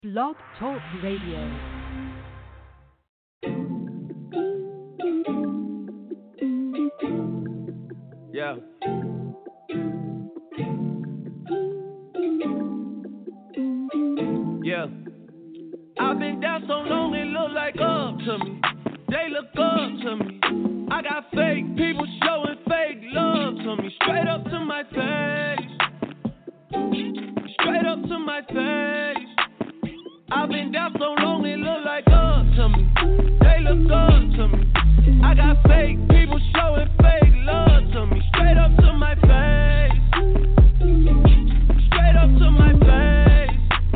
Blog Talk Radio. Yeah. Yeah. I've been down so long it look like up to me. They look up to me. I got fake people showing fake love to me. Straight up to my face. Straight up to my face. I've been down so long it look like up to me. They look up to me. I got fake people showing fake love to me. Straight up to my face. Straight up to my face.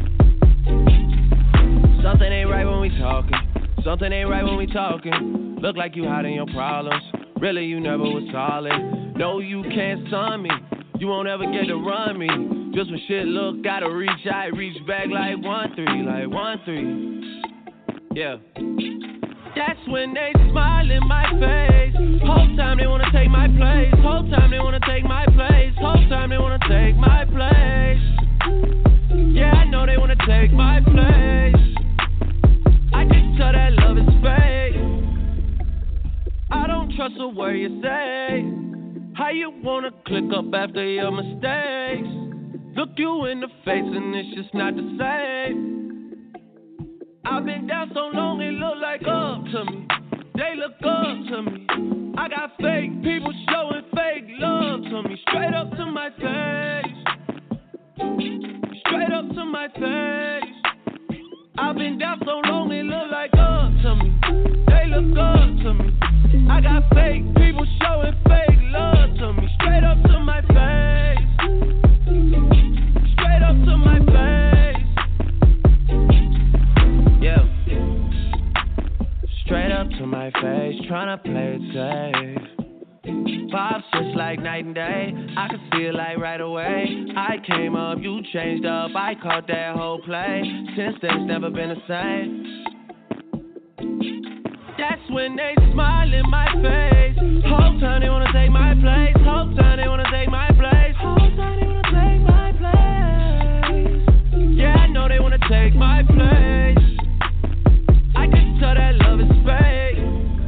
Something ain't right when we talking. Something ain't right when we talking. Look like you hiding your problems. Really, you never was solid. No, you can't son me. You won't ever get to run me. Just when shit look, gotta reach out, reach back like 1-3, like 1-3. Yeah. That's when they smile in my face. Whole time they wanna take my place. Whole time they wanna take my place. Whole time they wanna take my place. Yeah, I know they wanna take my place. I just tell that love is fake. I don't trust a word you say. How you wanna click up after your mistakes? Look you in the face and it's just not the same. I've been down so long it look like up to me. They look up to me. I got fake people showing fake love to me. Straight up to my face. Straight up to my face. I've been down so long it look like up to me. They look up to me. I got fake people showing fake love to me. Straight up to my face. Straight up to my face. Yeah. Straight up to my face, tryna play it safe. Vibes just like night and day. I could see it like right away. I came up, you changed up. I caught that whole play. Since then, it's never been the same. That's when they smile in my face. Whole time they wanna take my place. Whole time they wanna take my place. Whole time they wanna take my place. Yeah, I know they wanna take my place. I just tell that love is fake.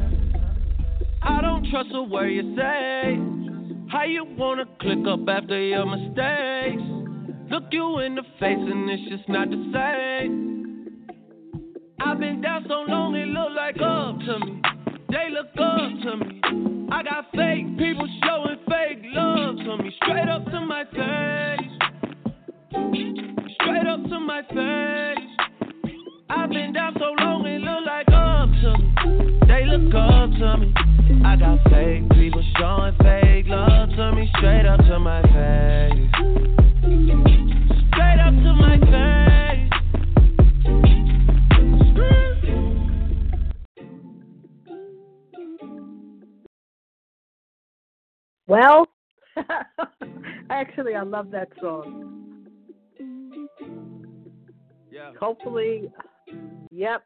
I don't trust a word you say. How you wanna click up after your mistakes? Look you in the face and it's just not the same. I've been down so long it look like up to me. They look up to me. I got fake people showing fake love to me. Straight up to my face. Straight up to my face. I've been down so long it look like up to me. They look up to me. I got fake people showing fake love to me. Straight up to my face. Straight up to my face. Well, actually, I love that song. Yeah. Hopefully, yep.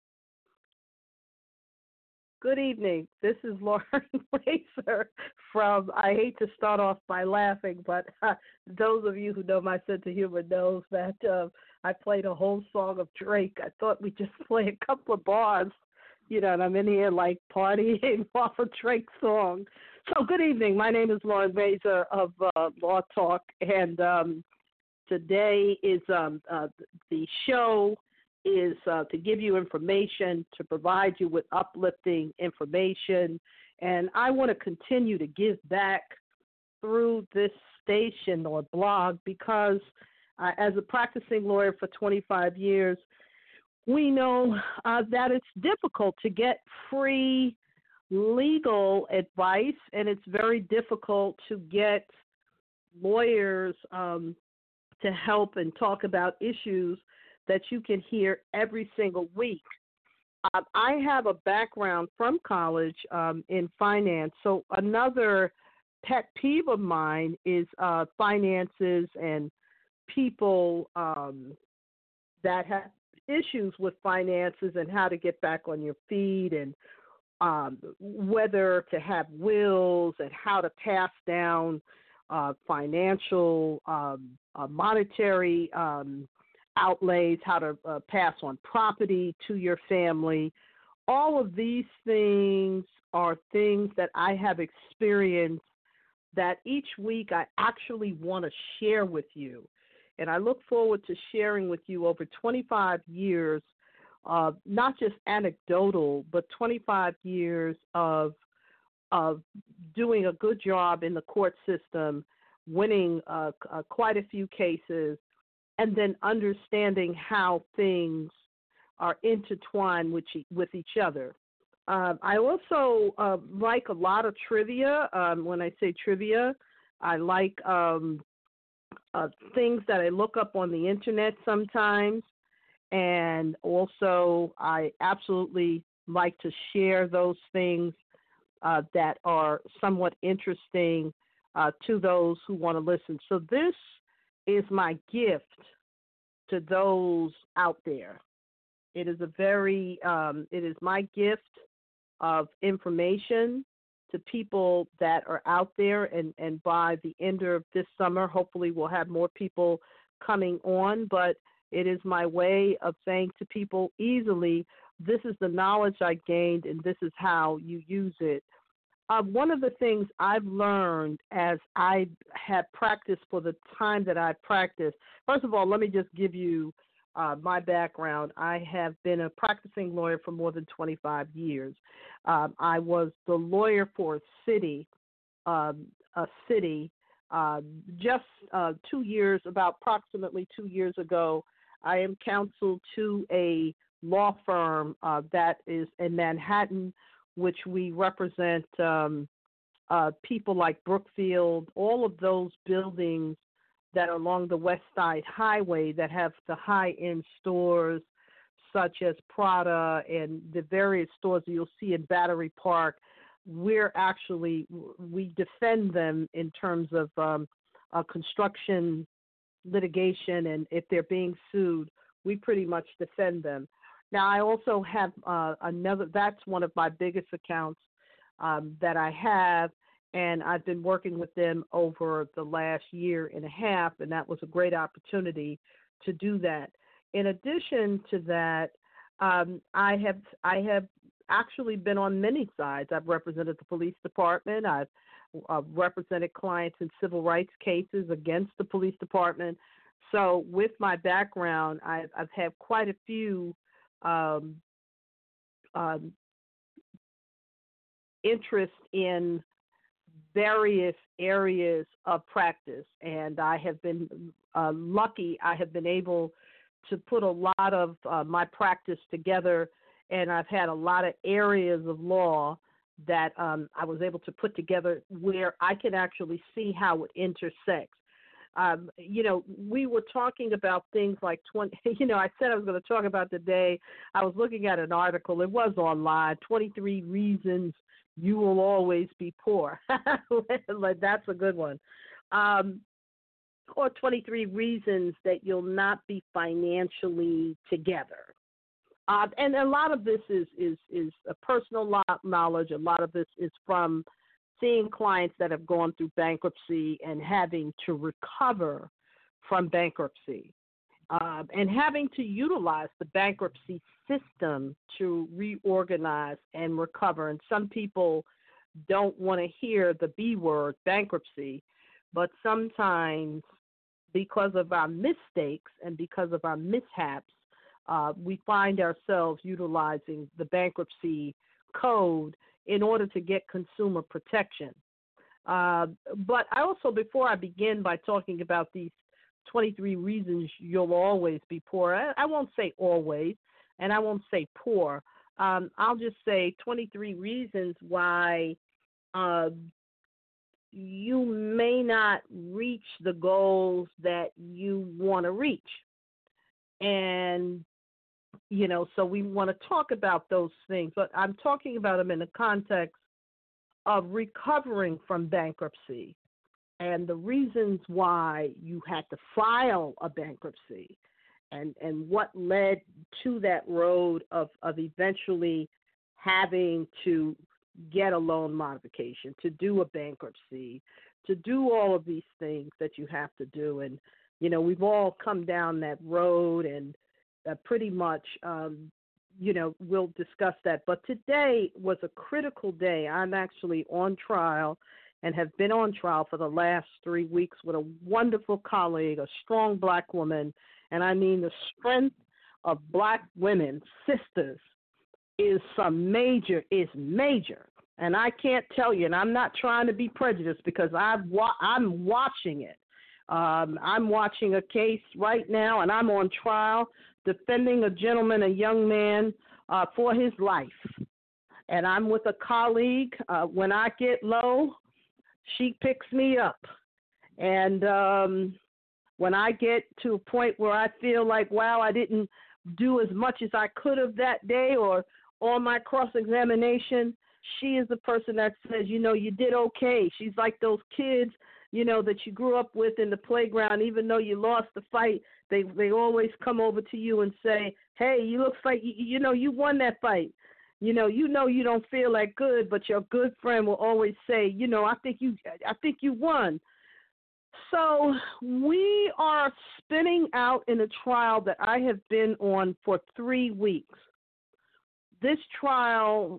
Good evening. This is Lauren Blazer from, I hate to start off by laughing, but those of you who know my sense of humor knows that I played a whole song of Drake. I thought we'd just play a couple of bars, and I'm in here like partying off a Drake song. So good evening. My name is Lauren Blazer of Law Talk, and today is the show is to give you information, to provide you with uplifting information, and I want to continue to give back through this station or blog because as a practicing lawyer for 25 years, we know that it's difficult to get free legal advice, and it's very difficult to get lawyers to help and talk about issues that you can hear every single week. I have a background from college in finance, so another pet peeve of mine is finances and people that have issues with finances and how to get back on your feet and whether to have wills and how to pass down financial, monetary outlays, how to pass on property to your family. All of these things are things that I have experienced that each week I actually want to share with you. And I look forward to sharing with you over 25 years, not just anecdotal, but 25 years of doing a good job in the court system, winning quite a few cases, and then understanding how things are intertwined with each other. I also like a lot of trivia. When I say trivia, I like things that I look up on the internet sometimes. And also, I absolutely like to share those things that are somewhat interesting to those who want to listen. So this is my gift to those out there. It is it is my gift of information to people that are out there, and by the end of this summer, hopefully we'll have more people coming on, but it is my way of saying to people easily, this is the knowledge I gained, and this is how you use it. One of the things I've learned as I have practiced for the time that I've practiced, first of all, let me just give you my background. I have been a practicing lawyer for more than 25 years. I was the lawyer for a city, just 2 years, about approximately 2 years ago. I am counsel to a law firm that is in Manhattan, which we represent people like Brookfield, all of those buildings that are along the West Side Highway that have the high-end stores such as Prada and the various stores you'll see in Battery Park. We defend them in terms of construction litigation, and if they're being sued, we pretty much defend them. Now, I also have that's one of my biggest accounts that I have, and I've been working with them over the last year and a half, and that was a great opportunity to do that. In addition to that, I have actually been on many sides. I've represented the police department. I've represented clients in civil rights cases against the police department. So with my background, I've had quite a few interest in various areas of practice, and I have been lucky. I have been able to put a lot of my practice together, and I've had a lot of areas of law that I was able to put together where I can actually see how it intersects. We were talking about things like I said I was going to talk about today. I was looking at an article. It was online, 23 reasons you will always be poor. That's a good one. Or 23 reasons that you'll not be financially together. And a lot of this is a personal knowledge. A lot of this is from seeing clients that have gone through bankruptcy and having to recover from bankruptcy, and having to utilize the bankruptcy system to reorganize and recover. And some people don't want to hear the B word, bankruptcy, but sometimes because of our mistakes and because of our mishaps, we find ourselves utilizing the bankruptcy code in order to get consumer protection. But I also, before I begin by talking about these 23 reasons you'll always be poor, I won't say always, and I won't say poor. I'll just say 23 reasons why you may not reach the goals that you want to reach. And so we want to talk about those things, but I'm talking about them in the context of recovering from bankruptcy and the reasons why you had to file a bankruptcy and what led to that road of eventually having to get a loan modification, to do a bankruptcy, to do all of these things that you have to do. And We've all come down that road, and pretty much, we'll discuss that. But today was a critical day. I'm actually on trial and have been on trial for the last 3 weeks with a wonderful colleague, a strong black woman. And I mean, the strength of black women, sisters, is major. And I can't tell you, and I'm not trying to be prejudiced because I'm watching it. I'm watching a case right now, and I'm on trial defending a young man, for his life. And I'm with a colleague. When I get low, she picks me up. And when I get to a point where I feel like, wow, I didn't do as much as I could have that day, or on my cross-examination, she is the person that says, you did okay. She's like those kids, that you grew up with in the playground. Even though you lost the fight, they always come over to you and say, hey, you looks like, you won that fight. You don't feel that good, but your good friend will always say, I think you won. So we are spinning out in a trial that I have been on for 3 weeks. This trial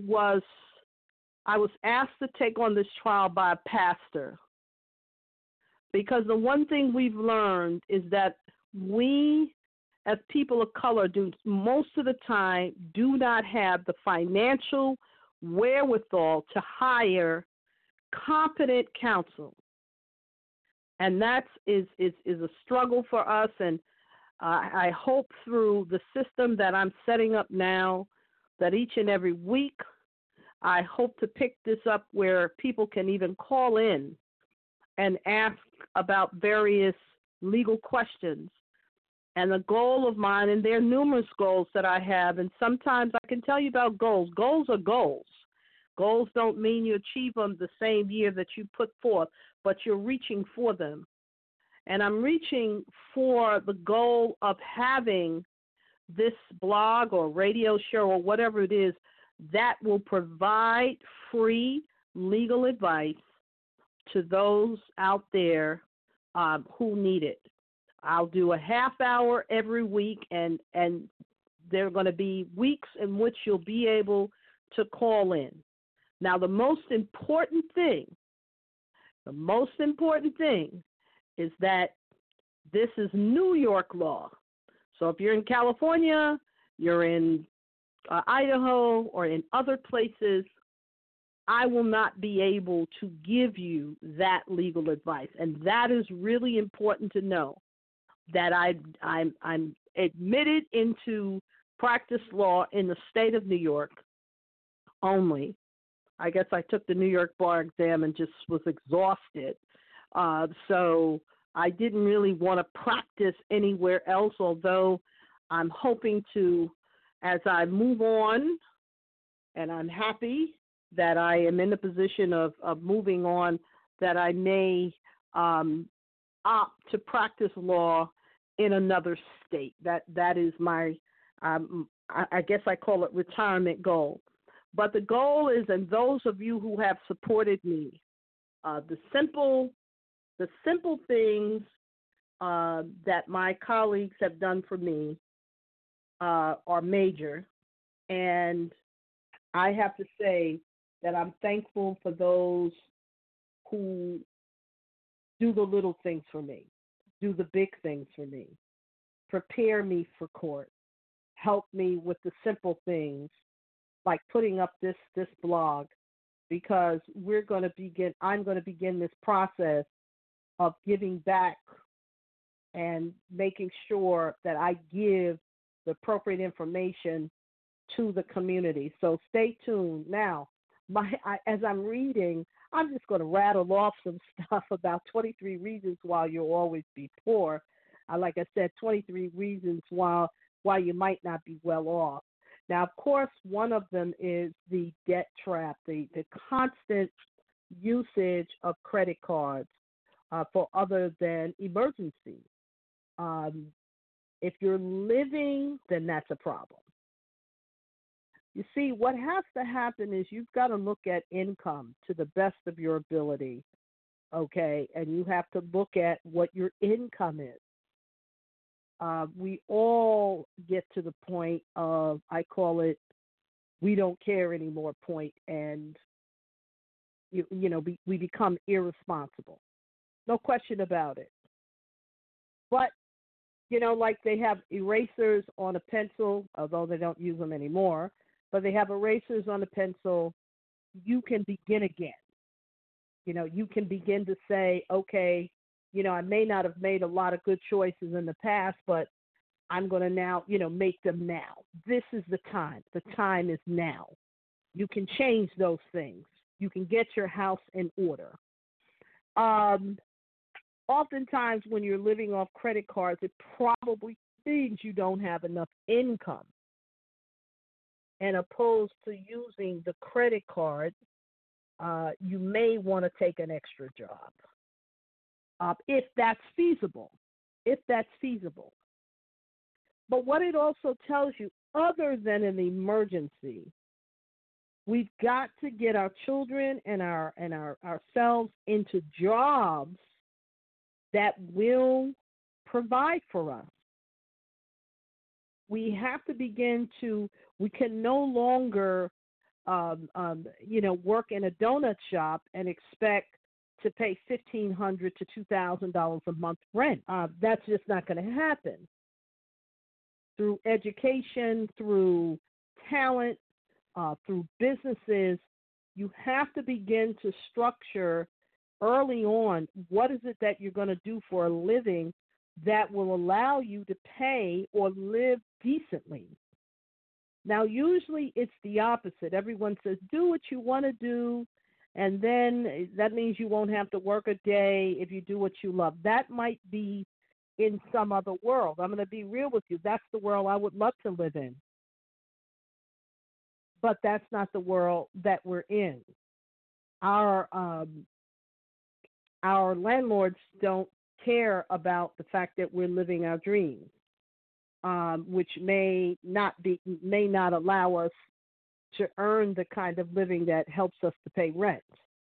I was asked to take on this trial by a pastor, because the one thing we've learned is that we, as people of color, most of the time do not have the financial wherewithal to hire competent counsel. And that is a struggle for us, and I hope through the system that I'm setting up now that each and every week I hope to pick this up where people can even call in and ask about various legal questions. And the goal of mine, and there are numerous goals that I have, and sometimes I can tell you about goals. Goals are goals. Goals don't mean you achieve them the same year that you put forth, but you're reaching for them. And I'm reaching for the goal of having this blog or radio show or whatever it is that will provide free legal advice to those out there who need it. I'll do a half hour every week, and there are going to be weeks in which you'll be able to call in. Now, the most important thing is that this is New York law. So if you're in California, you're in Idaho, or in other places, I will not be able to give you that legal advice. And that is really important to know, that I'm admitted into practice law in the state of New York only. I guess I took the New York bar exam and just was exhausted. So I didn't really want to practice anywhere else, although I'm hoping to, as I move on, and I'm happy that I am in the position of moving on, that I may opt to practice law in another state. That is my, I guess I call it retirement goal. But the goal is, and those of you who have supported me, the simple things that my colleagues have done for me are major. And I have to say that I'm thankful for those who do the little things for me, do the big things for me, prepare me for court, help me with the simple things like putting up this blog, because I'm going to begin this process of giving back and making sure that I give the appropriate information to the community. So stay tuned. Now, as I'm reading, I'm just going to rattle off some stuff about 23 reasons why you'll always be poor. Like I said, 23 reasons why you might not be well off. Now, of course, one of them is the debt trap, the constant usage of credit cards for other than emergencies. If you're living, then that's a problem. You see, what has to happen is you've got to look at income to the best of your ability. okay? And you have to look at what your income is. We all get to the point of, I call it, we don't care anymore point, and we become irresponsible. No question about it. But like they have erasers on a pencil, although they don't use them anymore, but they have erasers on a pencil. You can begin again. You can begin to say, okay, I may not have made a lot of good choices in the past, but I'm going to now, make them now. This is the time. The time is now. You can change those things. You can get your house in order. Oftentimes when you're living off credit cards, it probably means you don't have enough income. And opposed to using the credit card, you may want to take an extra job, if that's feasible. But what it also tells you, other than an emergency, we've got to get our children and ourselves into jobs that will provide for us. We have to we can no longer, work in a donut shop and expect to pay $1,500 to $2,000 a month rent. That's just not going to happen. Through education, through talent, through businesses, you have to begin to structure early on what is it that you're going to do for a living that will allow you to pay or live decently. Now, usually it's the opposite. Everyone says, do what you want to do, and then that means you won't have to work a day if you do what you love. That might be in some other world. I'm going to be real with you. That's the world I would love to live in. But that's not the world that we're in. Our landlords don't care about the fact that we're living our dreams, which may not allow us to earn the kind of living that helps us to pay rent.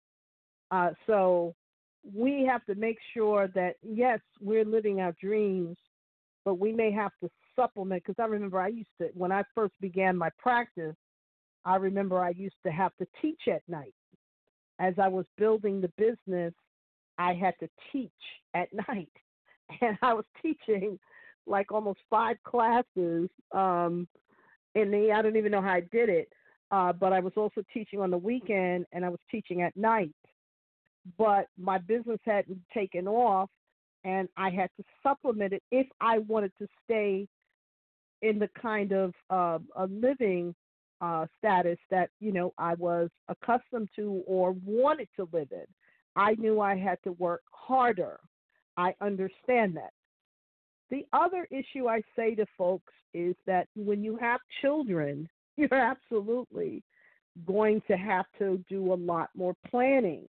So we have to make sure that, yes, we're living our dreams, but we may have to supplement, because I remember when I first began my practice, I remember I used to have to teach at night. As I was building the business, I had to teach at night. And I was teaching like almost 5 classes. I don't even know how I did it, but I was also teaching on the weekend, and I was teaching at night. But my business hadn't taken off, and I had to supplement it if I wanted to stay in the kind of a living status that, I was accustomed to or wanted to live in. I knew I had to work harder. I understand that. The other issue I say to folks is that when you have children, you're absolutely going to have to do a lot more planning.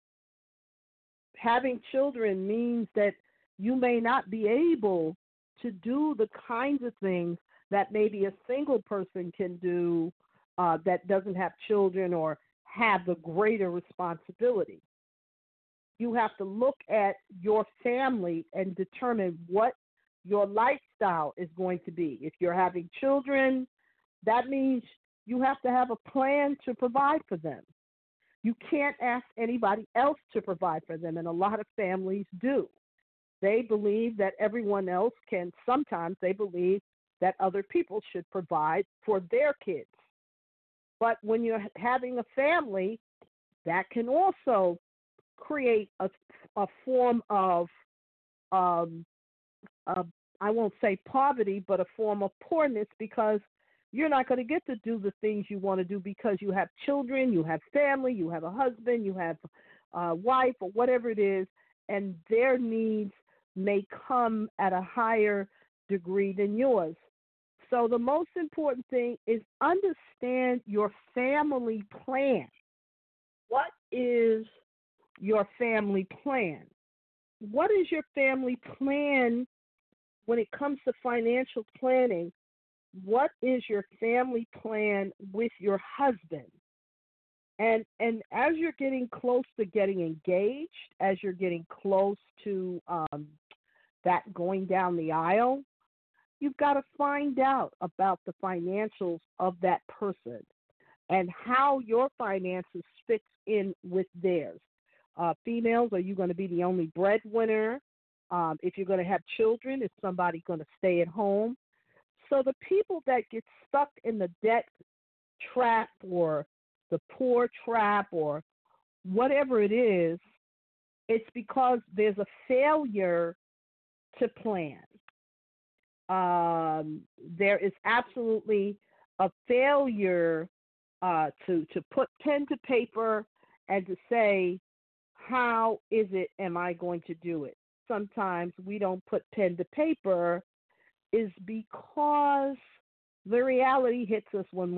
Having children means that you may not be able to do the kinds of things that maybe a single person can do that doesn't have children or have the greater responsibility. You have to look at your family and determine what your lifestyle is going to be. If you're having children, that means you have to have a plan to provide for them. You can't ask anybody else to provide for them, and a lot of families do. They believe that everyone else can. Sometimes they believe that other people should provide for their kids. But when you're having a family, that can also create a form of, I won't say poverty, but a form of poorness, because you're not going to get to do the things you want to do because you have children, you have family, you have a husband, you have a wife, or whatever it is, and their needs may come at a higher degree than yours. So the most important thing is understand your family plan. What is your family plan? What is your family plan when it comes to financial planning? What is your family plan with your husband? And as you're getting close to getting engaged, as you're getting close to that going down the aisle, you've got to find out about the financials of that person and how your finances fits in with theirs. Females, are you going to be the only breadwinner? If you're going to have children, is somebody going to stay at home? So the people that get stuck in the debt trap or the poor trap or whatever it is, it's because there's a failure to plan. There is absolutely a failure to put pen to paper and to say, how is it am I going to do it? Sometimes we don't put pen to paper is because the reality hits us when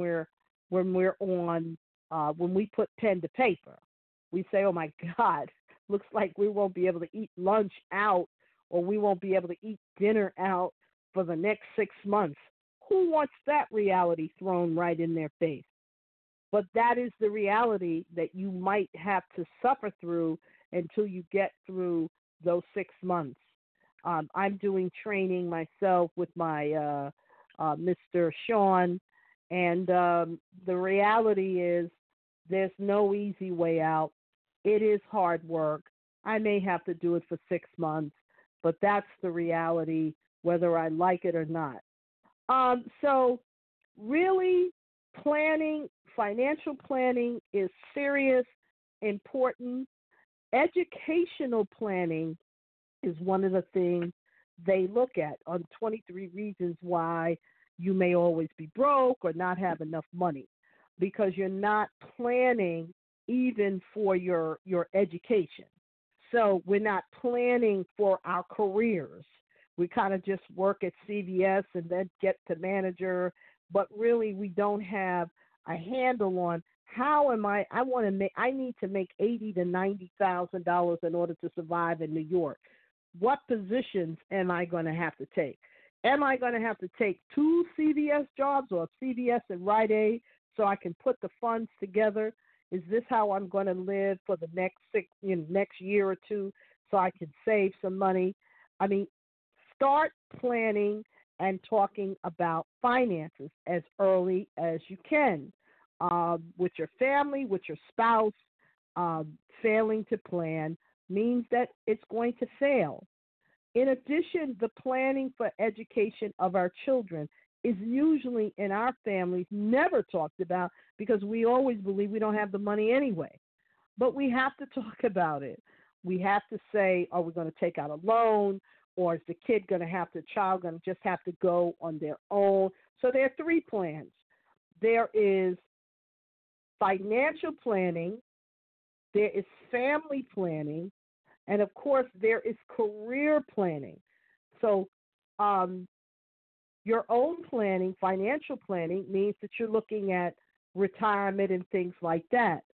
we put pen to paper. We say, oh my God, looks like we won't be able to eat lunch out or we won't be able to eat dinner out for the next 6 months. Who wants that reality thrown right in their face? But that is the reality that you might have to suffer through until you get through those 6 months. I'm doing training myself with my Mr. Sean, and the reality is there's no easy way out. It is hard work. I may have to do it for 6 months, but that's the reality, whether I like it or not. So really planning, financial planning is serious, important. Educational planning is one of the things they look at on 23 Reasons Why You May Always Be Broke or Not Have Enough Money, because you're not planning even for your education. So we're not planning for our careers. We kind of just work at CVS and then get to manager, but really we don't have a handle on how am I need to make $80,000 to $90,000 in order to survive in New York. What positions am I going to have to take? Am I going to have to take 2 CVS jobs or CVS and Rite Aid so I can put the funds together? Is this how I'm going to live for the next year or two so I can save some money? I mean, start planning and talking about finances as early as you can with your family, with your spouse. Failing to plan means that it's going to fail. In addition, the planning for education of our children is usually in our families never talked about because we always believe we don't have the money anyway. But we have to talk about it. We have to say, are we going to take out a loan, or is the child going to just have to go on their own? So there are 3 plans. There is financial planning, there is family planning, and of course there is career planning. So your own planning, financial planning, means that you're looking at retirement and things like that.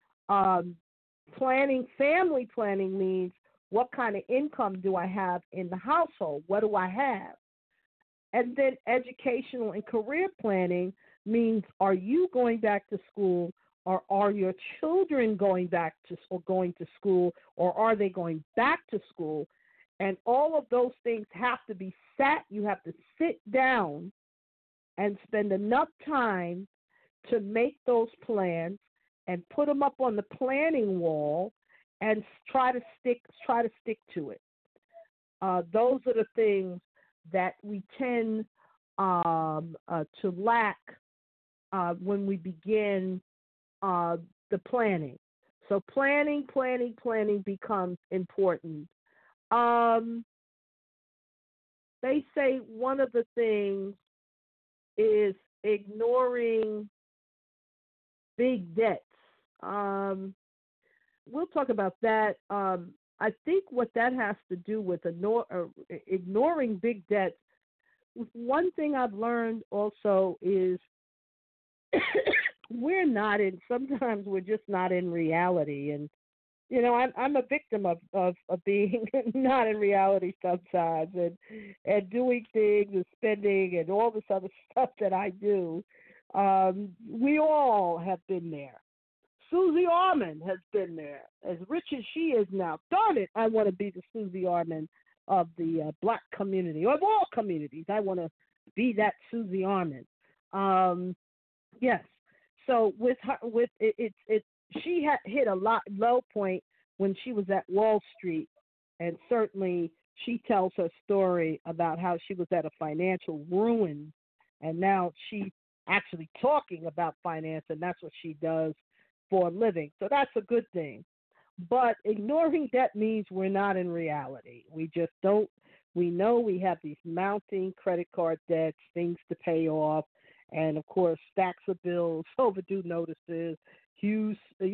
Family planning means what kind of income do I have in the household? What do I have? And then educational and career planning means, are you going back to school, or are your children going to school, or are they going back to school? And all of those things have to be you have to sit down and spend enough time to make those plans and put them up on the planning wall and try to stick to it. Those are the things that we tend to lack when we begin the planning. So planning becomes important. They say one of the things is ignoring big debts. We'll talk about that. I think what that has to do with ignoring big debts. One thing I've learned also is sometimes we're just not in reality. And, I'm a victim of being not in reality sometimes and doing things and spending and all this other stuff that I do. We all have been there. Susie Orman has been there, as rich as she is now. Darn it, I want to be the Susie Orman of the black community, or of all communities. I want to be that Susie Orman. Yes. So with her, she had hit a low point when she was at Wall Street, and certainly she tells her story about how she was at a financial ruin, and now she's actually talking about finance, and that's what she does for a living. So that's a good thing. But ignoring debt means we're not in reality. We just don't. We know we have these mounting credit card debts, things to pay off, and of course stacks of bills, overdue notices, huge.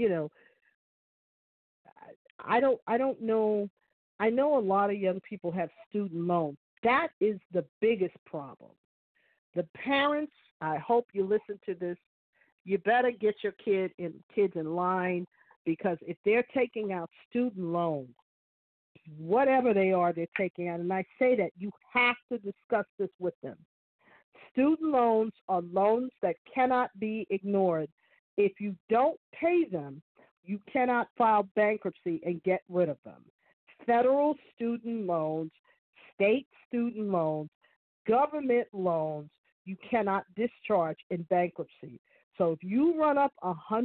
I don't know. I know a lot of young people have student loans. That is the biggest problem. The parents, I hope you listen to this. You better get your kids in line, because if they're taking out student loans, whatever they are, they're taking out. And I say that you have to discuss this with them. Student loans are loans that cannot be ignored. If you don't pay them, you cannot file bankruptcy and get rid of them. Federal student loans, state student loans, government loans, you cannot discharge in bankruptcy. So if you run up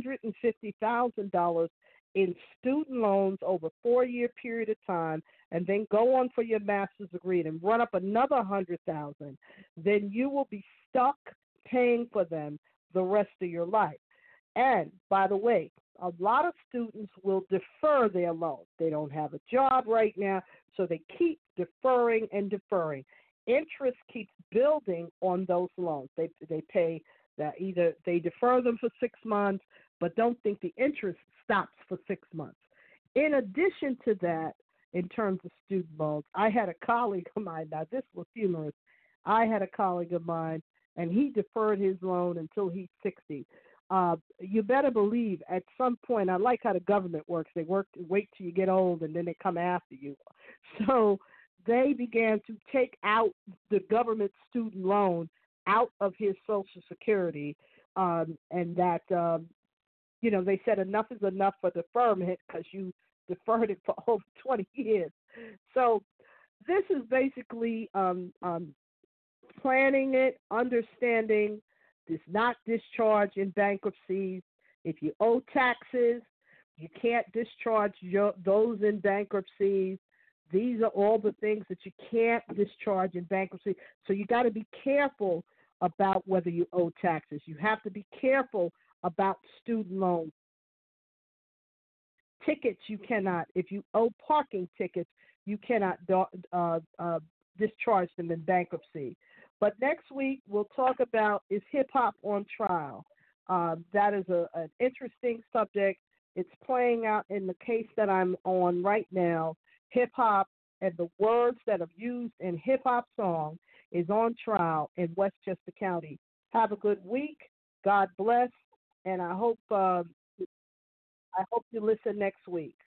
$150,000 in student loans over a 4-year period of time, and then go on for your master's degree and run up another $100,000, then you will be stuck paying for them the rest of your life. And by the way, a lot of students will defer their loans. They don't have a job right now, so they keep deferring and deferring. Interest keeps building on those loans. They pay that, either they defer them for 6 months, but don't think the interest stops for 6 months. In addition to that, in terms of student loans, I had a colleague of mine, now this was humorous. I had a colleague of mine, and he deferred his loan until he's 60. You better believe at some point, I like how the government works. They wait till you get old, and then they come after you. So they began to take out the government student loan out of his Social Security, and that, they said enough is enough for deferment because you deferred it for over 20 years. So this is basically planning it, understanding, does not discharge in bankruptcies. If you owe taxes, you can't discharge those in bankruptcies. These are all the things that you can't discharge in bankruptcy. So you got to be careful about whether you owe taxes. You have to be careful about student loans. Tickets, you cannot. If you owe parking tickets, you cannot discharge them in bankruptcy. But next week, we'll talk about, is hip-hop on trial? That is an interesting subject. It's playing out in the case that I'm on right now. Hip-hop and the words that are used in hip-hop song is on trial in Westchester County. Have a good week. God bless. And I hope you listen next week.